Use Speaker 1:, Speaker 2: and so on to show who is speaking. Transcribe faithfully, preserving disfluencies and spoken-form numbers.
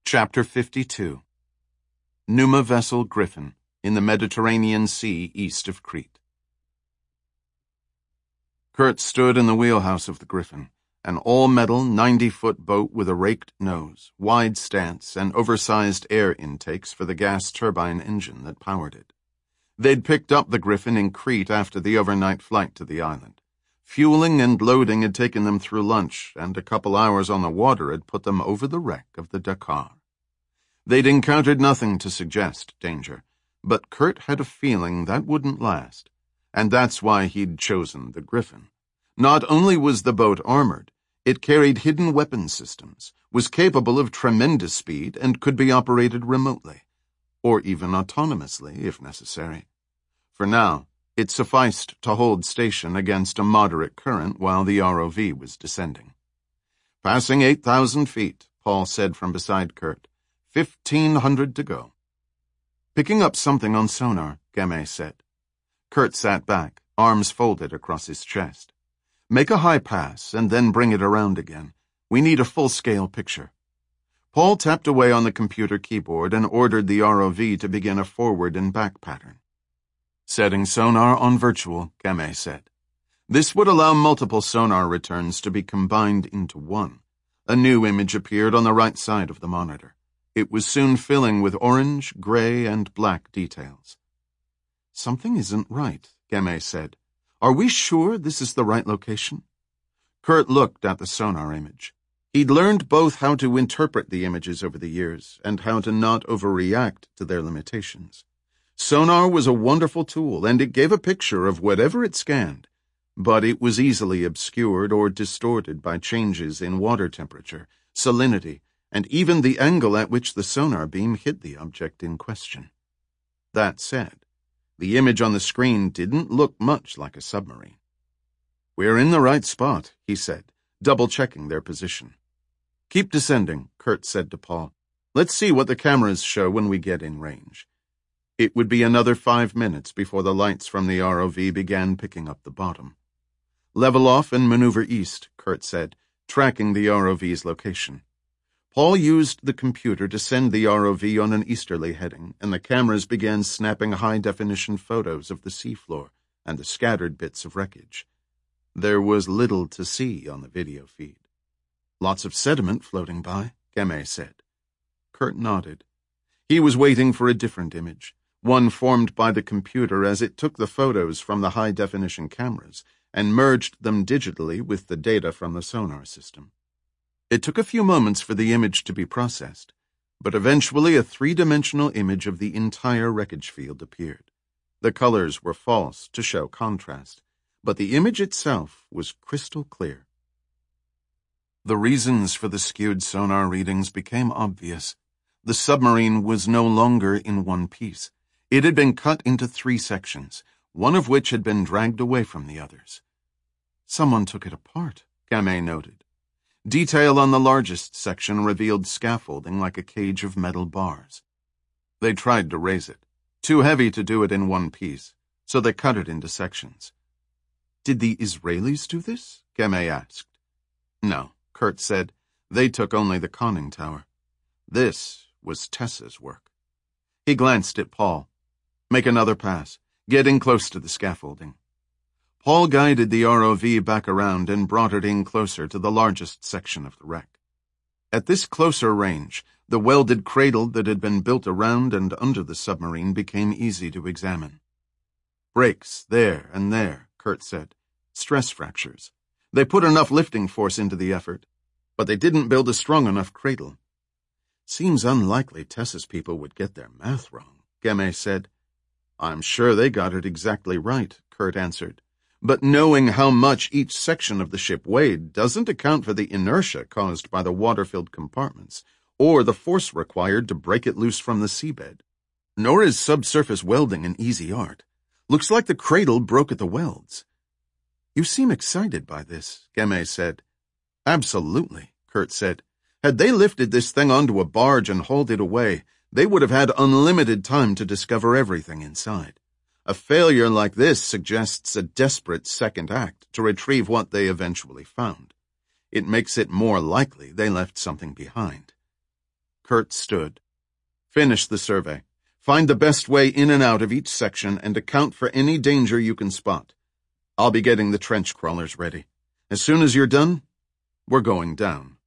Speaker 1: Chapter fifty-two. Pneuma Vessel Griffin in the Mediterranean Sea east of Crete. Kurt stood in the wheelhouse of the Griffin, an all-metal ninety-foot boat with a raked nose, wide stance, and oversized air intakes for the gas turbine engine that powered it. They'd picked up the Griffin in Crete after the overnight flight to the island. Fueling and loading had taken them through lunch, and a couple hours on the water had put them over the wreck of the Dakar. They'd encountered nothing to suggest danger, but Kurt had a feeling that wouldn't last, and that's why he'd chosen the Griffin. Not only was the boat armored, it carried hidden weapon systems, was capable of tremendous speed, and could be operated remotely, or even autonomously if necessary. For now, it sufficed to hold station against a moderate current while the R O V was descending. Passing eight thousand feet, Paul said from beside Kurt. Fifteen hundred to go. Picking up something on sonar, Gamay said. Kurt sat back, arms folded across his chest. Make a high pass and then bring it around again. We need a full-scale picture. Paul tapped away on the computer keyboard and ordered the R O V to begin a forward and back pattern. Setting sonar on virtual, Gamay said. This would allow multiple sonar returns to be combined into one. A new image appeared on the right side of the monitor. It was soon filling with orange, gray, and black details. Something isn't right, Gamay said. Are we sure this is the right location? Kurt looked at the sonar image. He'd learned both how to interpret the images over the years and how to not overreact to their limitations. Sonar was a wonderful tool, and it gave a picture of whatever it scanned, but it was easily obscured or distorted by changes in water temperature, salinity, and even the angle at which the sonar beam hit the object in question. That said, the image on the screen didn't look much like a submarine. We're in the right spot, he said, double-checking their position. Keep descending, Kurt said to Paul. Let's see what the cameras show when we get in range. It would be another five minutes before the lights from the R O V began picking up the bottom. Level off and maneuver east, Kurt said, tracking the R O V's location. Paul used the computer to send the R O V on an easterly heading, and the cameras began snapping high-definition photos of the seafloor and the scattered bits of wreckage. There was little to see on the video feed. Lots of sediment floating by, Gamay said. Kurt nodded. He was waiting for a different image, one formed by the computer as it took the photos from the high-definition cameras and merged them digitally with the data from the sonar system. It took a few moments for the image to be processed, but eventually a three-dimensional image of the entire wreckage field appeared. The colors were false to show contrast, but the image itself was crystal clear. The reasons for the skewed sonar readings became obvious. The submarine was no longer in one piece. It had been cut into three sections, one of which had been dragged away from the others. Someone took it apart, Gamay noted. Detail on the largest section revealed scaffolding like a cage of metal bars. They tried to raise it, too heavy to do it in one piece, so they cut it into sections. Did the Israelis do this? Gamay asked. No, Kurt said. They took only the conning tower. This was Tessa's work. He glanced at Paul. Make another pass. Get in close to the scaffolding. Paul guided the R O V back around and brought it in closer to the largest section of the wreck. At this closer range, the welded cradle that had been built around and under the submarine became easy to examine. Breaks there and there, Kurt said. Stress fractures. They put enough lifting force into the effort, but they didn't build a strong enough cradle. Seems unlikely Tessa's people would get their math wrong, Gamay said. I'm sure they got it exactly right, Kurt answered. But knowing how much each section of the ship weighed doesn't account for the inertia caused by the water-filled compartments, or the force required to break it loose from the seabed. Nor is subsurface welding an easy art. Looks like the cradle broke at the welds. You seem excited by this, Gamay said. Absolutely, Kurt said. Had they lifted this thing onto a barge and hauled it away, they would have had unlimited time to discover everything inside. A failure like this suggests a desperate second act to retrieve what they eventually found. It makes it more likely they left something behind. Kurt stood. Finish the survey. Find the best way in and out of each section and account for any danger you can spot. I'll be getting the trench crawlers ready. As soon as you're done, we're going down.